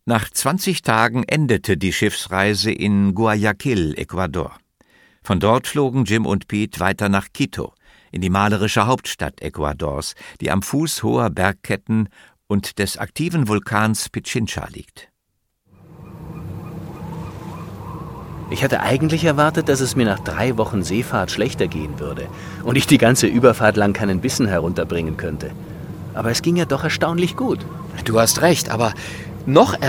Nach 20 Tagen endete die Schiffsreise in Guayaquil, Ecuador. Von dort flogen Jim und Pete weiter nach Quito, in die malerische Hauptstadt Ecuadors, die am Fuß hoher Bergketten und des aktiven Vulkans Pichincha liegt. Ich hatte eigentlich erwartet, dass es mir nach 3 Wochen Seefahrt schlechter gehen würde und ich die ganze Überfahrt lang keinen Bissen herunterbringen könnte. Aber es ging ja doch erstaunlich gut. Du hast recht, aber noch